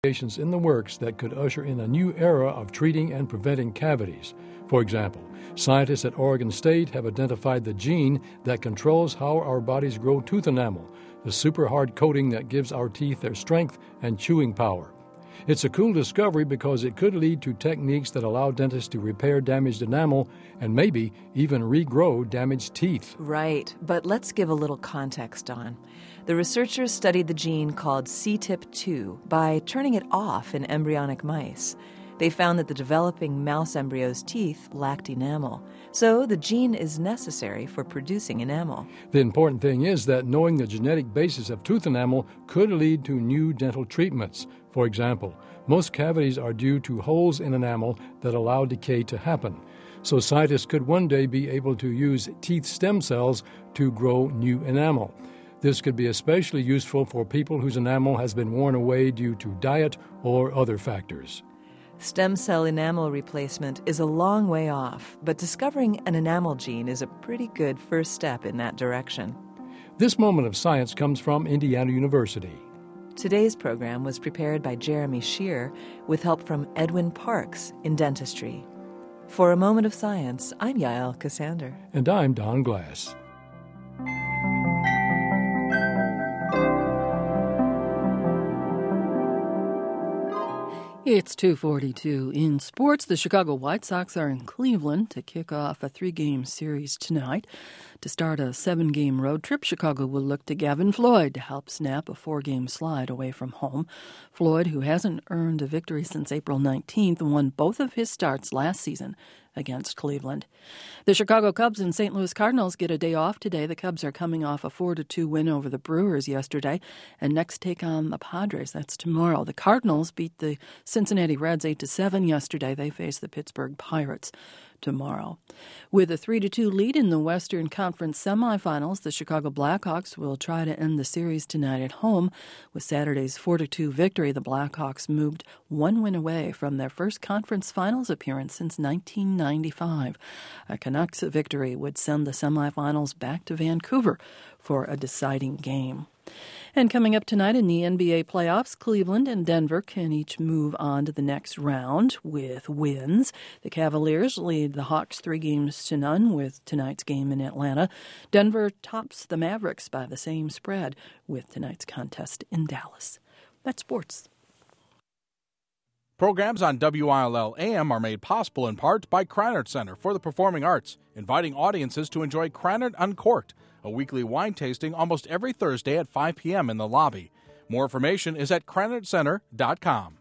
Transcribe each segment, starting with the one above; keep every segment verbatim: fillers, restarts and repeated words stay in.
investigations in the works that could usher in a new era of treating and preventing cavities. For example, scientists at Oregon State have identified the gene that controls how our bodies grow tooth enamel, the super hard coating that gives our teeth their strength and chewing power. It's a cool discovery because it could lead to techniques that allow dentists to repair damaged enamel and maybe even regrow damaged teeth. Right, but let's give a little context on. The researchers studied the gene called C T I P two by turning it off in embryonic mice. They found that the developing mouse embryo's teeth lacked enamel, so the gene is necessary for producing enamel. The important thing is that knowing the genetic basis of tooth enamel could lead to new dental treatments. For example, most cavities are due to holes in enamel that allow decay to happen. So scientists could one day be able to use teeth stem cells to grow new enamel. This could be especially useful for people whose enamel has been worn away due to diet or other factors. Stem cell enamel replacement is a long way off, but discovering an enamel gene is a pretty good first step in that direction. This moment of science comes from Indiana University. Today's program was prepared by Jeremy Shear with help from Edwin Parks in dentistry. For A Moment of Science, I'm Yael Cassander. And I'm Don Glass. It's two forty-two. In sports, the Chicago White Sox are in Cleveland to kick off a three-game series tonight. To start a seven-game road trip, Chicago will look to Gavin Floyd to help snap a four-game slide away from home. Floyd, who hasn't earned a victory since April nineteenth, won both of his starts last season against Cleveland. The Chicago Cubs and Saint Louis Cardinals get a day off today. The Cubs are coming off a four to two win over the Brewers yesterday and next take on the Padres. That's tomorrow. The Cardinals beat the Cincinnati Reds eight to seven yesterday. They face the Pittsburgh Pirates tomorrow. With a three to two lead in the Western Conference semifinals, the Chicago Blackhawks will try to end the series tonight at home. With Saturday's four to two victory, the Blackhawks moved one win away from their first conference finals appearance since nineteen ninety-five. A Canucks victory would send the semifinals back to Vancouver for a deciding game. And coming up tonight in the N B A playoffs, Cleveland and Denver can each move on to the next round with wins. The Cavaliers lead the Hawks three games to none with tonight's game in Atlanta. Denver tops the Mavericks by the same spread with tonight's contest in Dallas. That's sports. Programs on W I L L A M are made possible in part by Krannert Center for the Performing Arts, inviting audiences to enjoy Krannert Uncorked, a weekly wine tasting almost every Thursday at five p.m. in the lobby. More information is at krannert center dot com.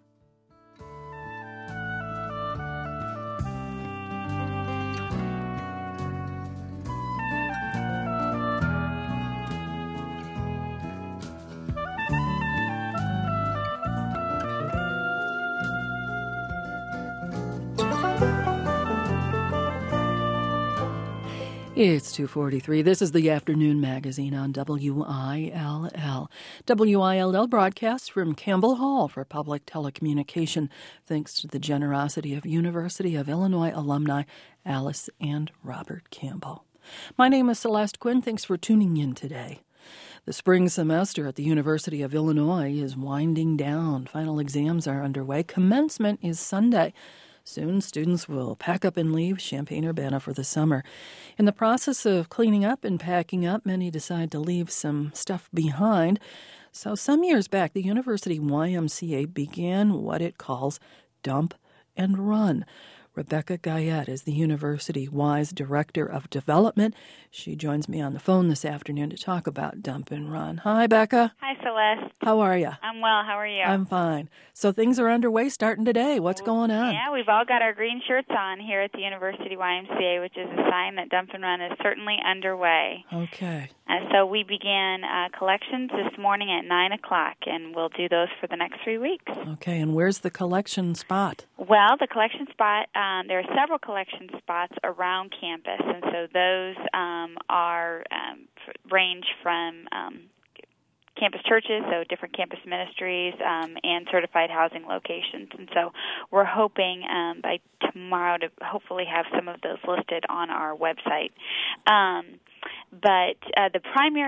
It's two forty-three. This is the Afternoon Magazine on W I L L. W I L L broadcasts from Campbell Hall for Public Telecommunication, thanks to the generosity of University of Illinois alumni Alice and Robert Campbell. My name is Celeste Quinn. Thanks for tuning in today. The spring semester at the University of Illinois is winding down. Final exams are underway. Commencement is Sunday. Soon, students will pack up and leave Champaign-Urbana for the summer. In the process of cleaning up and packing up, many decide to leave some stuff behind. So some years back, the University Y M C A began what it calls Dump and Run. Rebecca Guyette is the University Y's Director of Development. She joins me on the phone this afternoon to talk about Dump and Run. Hi, Becca. Hi, Celeste. How are you? I'm well. How are you? I'm fine. So things are underway starting today. What's going on? Yeah, we've all got our green shirts on here at the University Y M C A, which is a sign that Dump and Run is certainly underway. Okay. Uh, so we began uh, collections this morning at nine o'clock, and we'll do those for the next three weeks. Okay, and where's the collection spot? Well, the collection spot, um, there are several collection spots around campus, and so those um, are um, range from um, campus churches, so different campus ministries, um, and certified housing locations. And so we're hoping um, by tomorrow to hopefully have some of those listed on our website. Um, but uh, the primary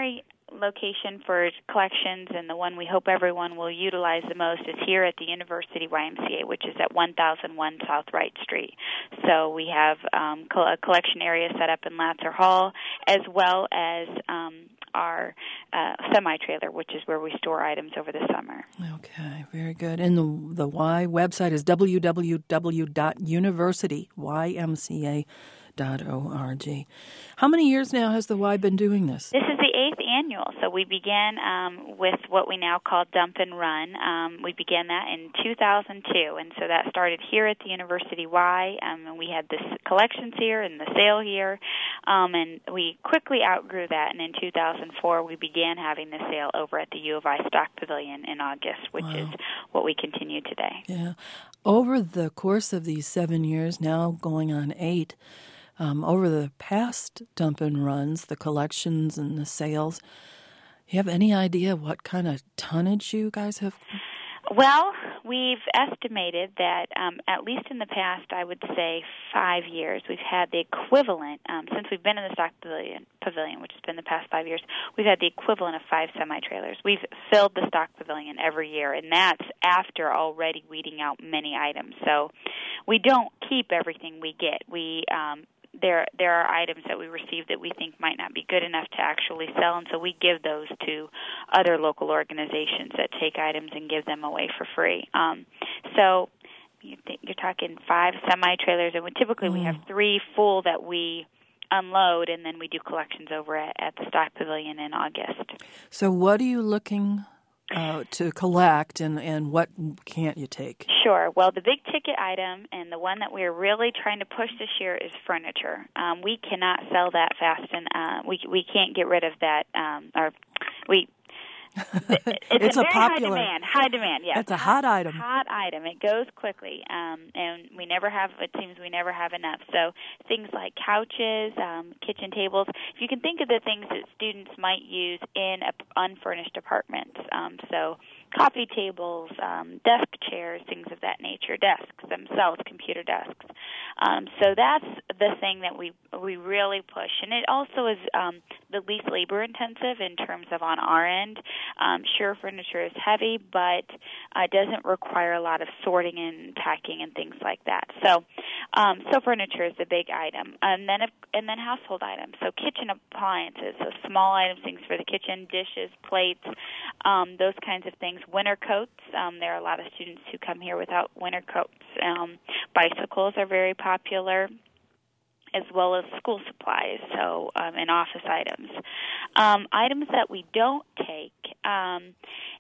location for collections, and the one we hope everyone will utilize the most, is here at the University Y M C A, which is at one thousand one South Wright Street. So we have um, a collection area set up in Latzer Hall, as well as um, our uh, semi-trailer, which is where we store items over the summer. Okay, very good. And the the Y website is w w w dot university y m c a dot org. How many years now has the Y been doing this? This is the eighth annual. So we began um, with what we now call Dump and Run. Um, we began that in two thousand two, and so that started here at the University Y, um, and we had the collections here and the sale here, um, and we quickly outgrew that, and in two thousand four we began having the sale over at the U of I Stock Pavilion in August, which wow. is what we continue today. Yeah. Over the course of these seven years, now going on eight, Um, over the past dump and runs, the collections and the sales, you have any idea what kind of tonnage you guys have? Well, we've estimated that um, at least in the past, I would say five years, we've had the equivalent, um, since we've been in the Stock Pavilion, pavilion, which has been the past five years, we've had the equivalent of five semi-trailers. We've filled the Stock Pavilion every year, and that's after already weeding out many items. So we don't keep everything we get. We um, There there are items that we receive that we think might not be good enough to actually sell, and so we give those to other local organizations that take items and give them away for free. Um, so you th- you're talking five semi-trailers, and we, typically mm. we have three full that we unload, and then we do collections over at, at the Stock Pavilion in August. So what are you looking Uh, to collect, and, and what can't you take? Sure. Well, the big ticket item and the one that we're really trying to push this year is furniture. Um, we cannot sell that fast, and uh, we we can't get rid of that. Um, or we. It's, it's a, a very popular high demand. High demand, yes. It's a hot item. Hot item. It goes quickly, um, and we never have. It seems we never have enough. So things like couches, um, kitchen tables. If you can think of the things that students might use in a, unfurnished apartments, um, so coffee tables, um, desk chairs, things of that nature. Desks themselves, computer desks. Um, so that's the thing that we we really push, and it also is um, the least labor intensive in terms of on our end. Um, sure, furniture is heavy, but uh, doesn't require a lot of sorting and packing and things like that. So, um, so furniture is the big item, and then if, and then household items. So kitchen appliances, so small items, things for the kitchen, dishes, plates, um, those kinds of things. Winter coats. Um, there are a lot of students who come here without winter coats. Um, bicycles are very popular, as well as school supplies, so um, and office items. Um, items that we don't take um,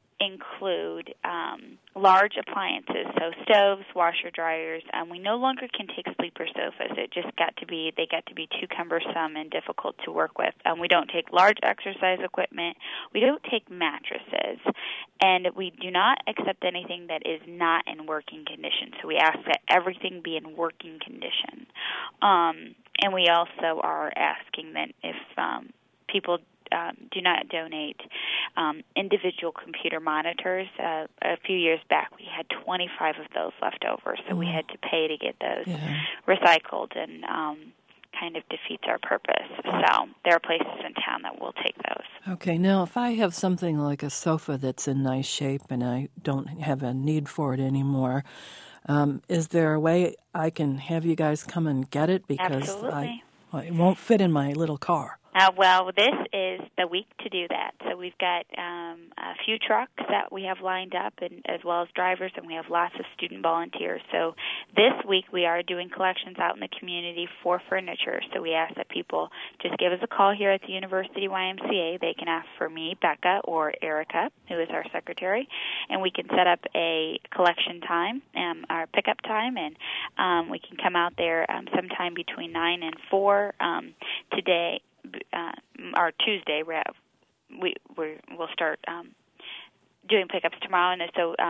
include um, large appliances, so stoves, washer dryers. Um, we no longer can take sleeper sofas. It just got to be they got to be too cumbersome and difficult to work with. Um, we don't take large exercise equipment. We don't take mattresses, and we do not accept anything that is not in working condition. So we ask that everything be in working condition, um, and we also are asking that if um, people Um, do not donate um, individual computer monitors. Uh, a few years back, we had twenty-five of those left over, so mm. we had to pay to get those yeah. recycled, and um, kind of defeats our purpose. So there are places in town that will take those. Okay, now if I have something like a sofa that's in nice shape and I don't have a need for it anymore, um, is there a way I can have you guys come and get it? Because Absolutely. I, well, it won't fit in my little car. Uh, well, this is the week to do that. So we've got um, a few trucks that we have lined up, and as well as drivers, and we have lots of student volunteers. So this week we are doing collections out in the community for furniture. So we ask that people just give us a call here at the University Y M C A. They can ask for me, Becca, or Erica, who is our secretary, and we can set up a collection time, um, our pickup time, and um, we can come out there um, sometime between nine and four um, today. Uh, or Tuesday, we we we'll start um, doing pickups tomorrow, and so um,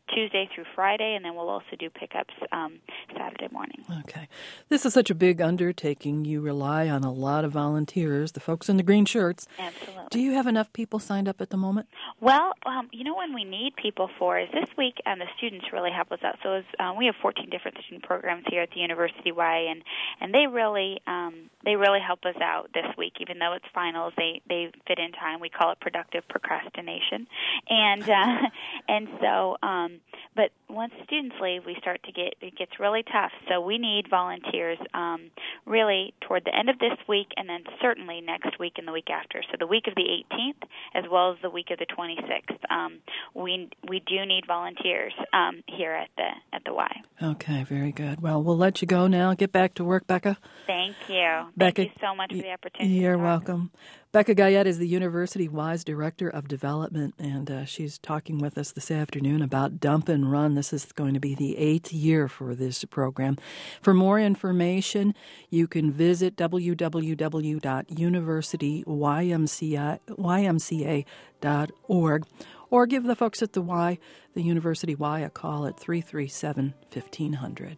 Tuesday through Friday, and then we'll also do pickups um, Saturday morning. Okay. This is such a big undertaking. You rely on a lot of volunteers, the folks in the green shirts. Absolutely. Do you have enough people signed up at the moment? Well, um, you know, when we need people for is this week, um, the students really help us out. So as, uh, we have fourteen different student programs here at the University Y, and and they really um, they really help us out this week. Even though it's finals, they they fit in time. We call it productive procrastination, and uh, and so. Um, but once students leave, we start to get it gets really tough. So we need volunteers um, really toward the end of this week, and then certainly next week and the week after. So the week of the eighteenth, as well as the week of the twenty-sixth. Um, we we do need volunteers um, here at the at the Y. Okay, very good. Well, we'll let you go now. Get back to work, Becca. Thank you. Becca, Thank you so much for the opportunity. You're to talk. welcome. Becca Guyette is the University Y's Director of Development, and uh, she's talking with us this afternoon about Dump and Run. This is going to be the eighth year for this program. For more information, you can visit w w w dot university y m c a dot org or give the folks at the Y, the University Y, a call at three three seven, fifteen hundred.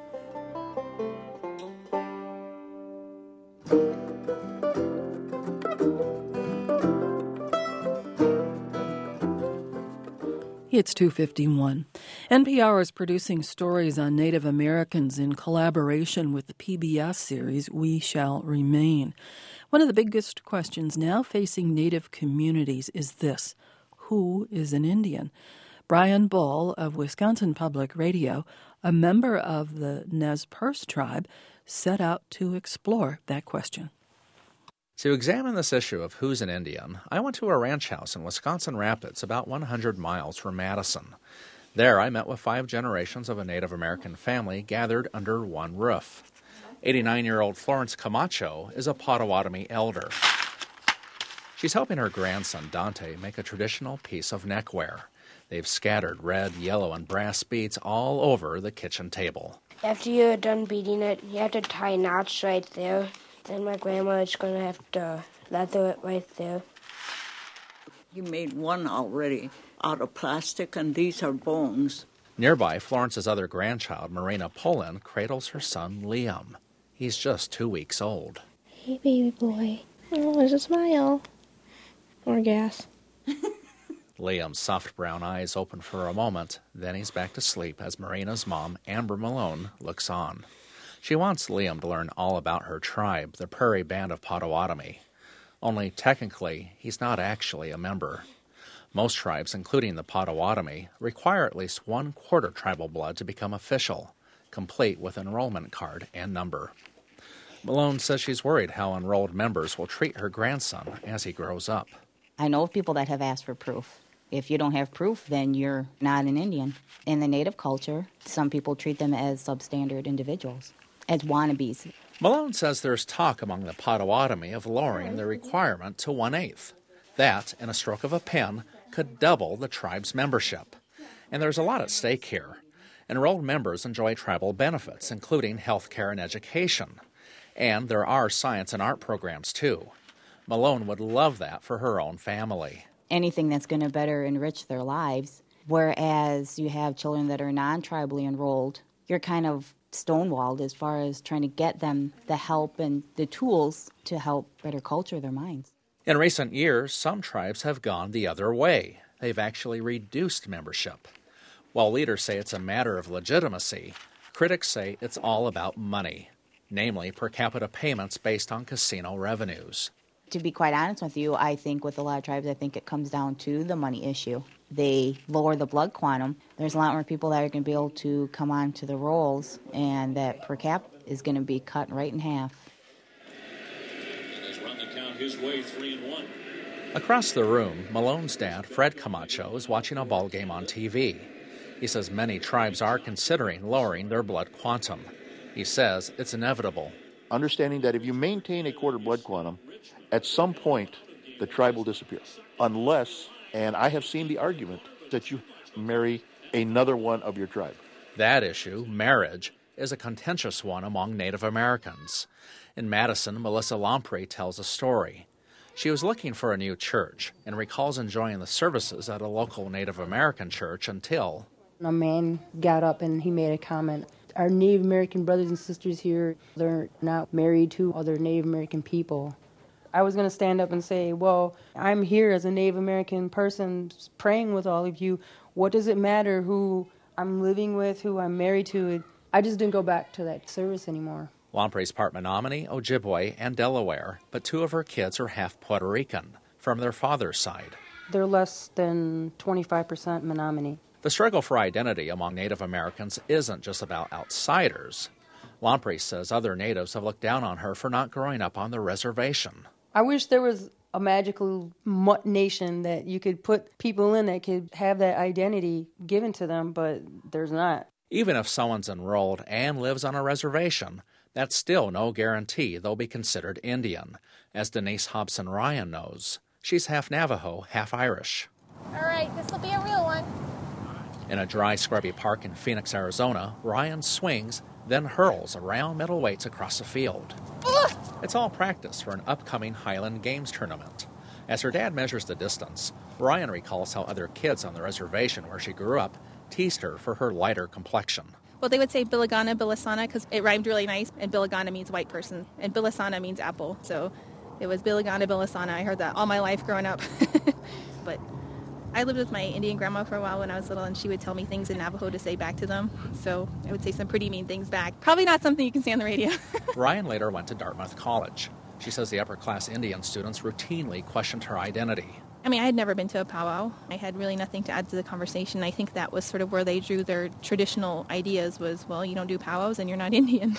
It's two fifty-one. N P R is producing stories on Native Americans in collaboration with the P B S series We Shall Remain. One of the biggest questions now facing Native communities is this: who is an Indian? Brian Bull of Wisconsin Public Radio, a member of the Nez Perce tribe, set out to explore that question. To examine this issue of who's an Indian, I went to a ranch house in Wisconsin Rapids, about one hundred miles from Madison. There I met with five generations of a Native American family gathered under one roof. eighty-nine-year-old Florence Camacho is a Potawatomi elder. She's helping her grandson, Dante, make a traditional piece of neckwear. They've scattered red, yellow, and brass beads all over the kitchen table. After you're done beating it, you have to tie knots right there. Then my grandma is going to have to leather it right there. You made one already out of plastic, and these are bones. Nearby, Florence's other grandchild, Marina Polin, cradles her son, Liam. He's just two weeks old. Hey, baby boy. Oh, there's a smile. Or gas. Liam's soft brown eyes open for a moment, then he's back to sleep as Marina's mom, Amber Malone, looks on. She wants Liam to learn all about her tribe, the Prairie Band of Potawatomi. Only technically, he's not actually a member. Most tribes, including the Potawatomi, require at least one quarter tribal blood to become official, complete with enrollment card and number. Malone says she's worried how enrolled members will treat her grandson as he grows up. I know of people that have asked for proof. If you don't have proof, then you're not an Indian. In the Native culture, some people treat them as substandard individuals, as wannabes. Malone says there's talk among the Potawatomi of lowering the requirement to one-eighth. That, in a stroke of a pen, could double the tribe's membership. And there's a lot at stake here. Enrolled members enjoy tribal benefits, including health care and education. And there are science and art programs, too. Malone would love that for her own family. Anything that's going to better enrich their lives, whereas you have children that are non-tribally enrolled, you're kind of stonewalled as far as trying to get them the help and the tools to help better culture their minds. In recent years, some tribes have gone the other way. They've actually reduced membership. While leaders say it's a matter of legitimacy, critics say it's all about money, namely per capita payments based on casino revenues. To be quite honest with you, I think with a lot of tribes, I think it comes down to the money issue. They lower the blood quantum. There's a lot more people that are going to be able to come on to the rolls, and that per cap is going to be cut right in half. And has run the count his way, three and one. Across the room, Malone's dad, Fred Camacho, is watching a ball game on T V. He says many tribes are considering lowering their blood quantum. He says it's inevitable. Understanding that if you maintain a quarter blood quantum, at some point the tribe will disappear. Unless, and I have seen the argument, that you marry another one of your tribe. That issue, marriage, is a contentious one among Native Americans. In Madison, Melissa Lamprey tells a story. She was looking for a new church and recalls enjoying the services at a local Native American church until... A man got up and he made a comment. Our Native American brothers and sisters here, they're not married to other Native American people. I was going to stand up and say, well, I'm here as a Native American person praying with all of you. What does it matter who I'm living with, who I'm married to? I just didn't go back to that service anymore. Lampre's part Menominee, Ojibwe, and Delaware, but two of her kids are half Puerto Rican, from their father's side. They're less than twenty-five percent Menominee. The struggle for identity among Native Americans isn't just about outsiders. Lampre says other natives have looked down on her for not growing up on the reservation. I wish there was a magical mutt nation that you could put people in that could have that identity given to them, but there's not. Even if someone's enrolled and lives on a reservation, that's still no guarantee they'll be considered Indian, as Denise Hobson Ryan knows. She's half Navajo, half Irish. All right, this will be a real one. In a dry, scrubby park in Phoenix, Arizona, Ryan swings, then hurls around middleweights across the field. Ugh! It's all practice for an upcoming Highland Games tournament. As her dad measures the distance, Ryan recalls how other kids on the reservation where she grew up teased her for her lighter complexion. Well, they would say Bilagana, Bilasana, because it rhymed really nice, and Bilagana means white person, and Bilasana means apple. So it was Bilagana, Bilasana. I heard that all my life growing up. But I lived with my Indian grandma for a while when I was little, and she would tell me things in Navajo to say back to them. So I would say some pretty mean things back. Probably not something you can say on the radio. Ryan later went to Dartmouth College. She says the upper-class Indian students routinely questioned her identity. I mean, I had never been to a powwow. I had really nothing to add to the conversation. I think that was sort of where they drew their traditional ideas was, well, you don't do powwows and you're not Indian.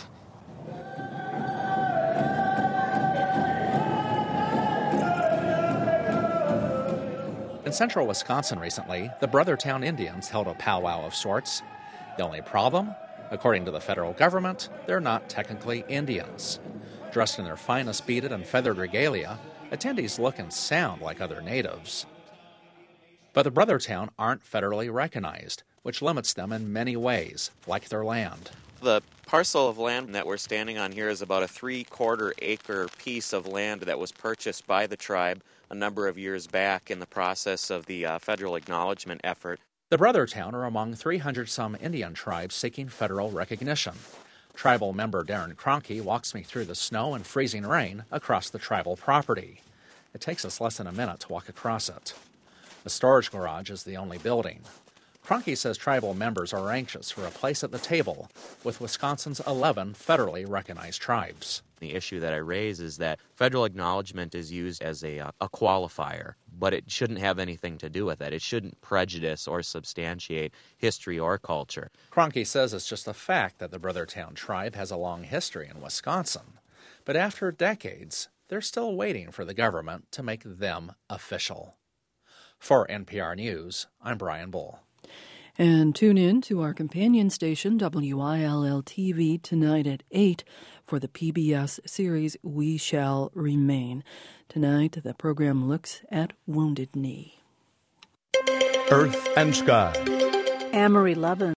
In central Wisconsin recently, the Brothertown Indians held a powwow of sorts. The only problem? According to the federal government, they're not technically Indians. Dressed in their finest beaded and feathered regalia, attendees look and sound like other natives. But the Brothertown aren't federally recognized, which limits them in many ways, like their land. The parcel of land that we're standing on here is about a three-quarter acre piece of land that was purchased by the tribe a number of years back in the process of the uh, federal acknowledgement effort. The Brothertown are among three hundred some Indian tribes seeking federal recognition. Tribal member Darren Cronky walks me through the snow and freezing rain across the tribal property. It takes us less than a minute to walk across it. The storage garage is the only building. Cronky says tribal members are anxious for a place at the table with Wisconsin's eleven federally recognized tribes. The issue that I raise is that federal acknowledgement is used as a, uh, a qualifier, but it shouldn't have anything to do with it. It shouldn't prejudice or substantiate history or culture. Cronky says it's just a fact that the Brothertown tribe has a long history in Wisconsin. But after decades, they're still waiting for the government to make them official. For N P R News, I'm Brian Bull. And tune in to our companion station, W I L L T V, tonight at eight for the P B S series We Shall Remain. Tonight, the program looks at Wounded Knee. Earth and Sky. Amory Lovin.